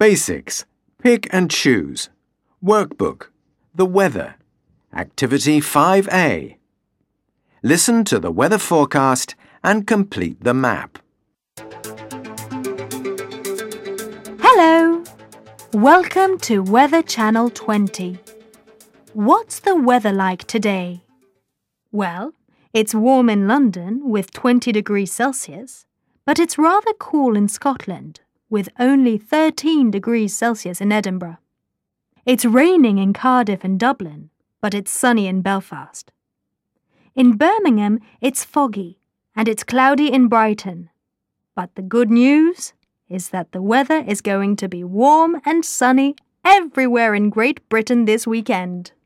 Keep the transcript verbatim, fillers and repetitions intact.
Basics. Pick and choose. Workbook. The weather. Activity five A. Listen to the weather forecast and complete the map. Hello! Welcome to Weather Channel twenty. What's the weather like today? Well, it's warm in London with twenty degrees Celsius, but it's rather cool in Scotland with only thirteen degrees Celsius in Edinburgh. It's raining in Cardiff and Dublin, but it's sunny in Belfast. In Birmingham, it's foggy and it's cloudy in Brighton. But the good news is that the weather is going to be warm and sunny everywhere in Great Britain this weekend.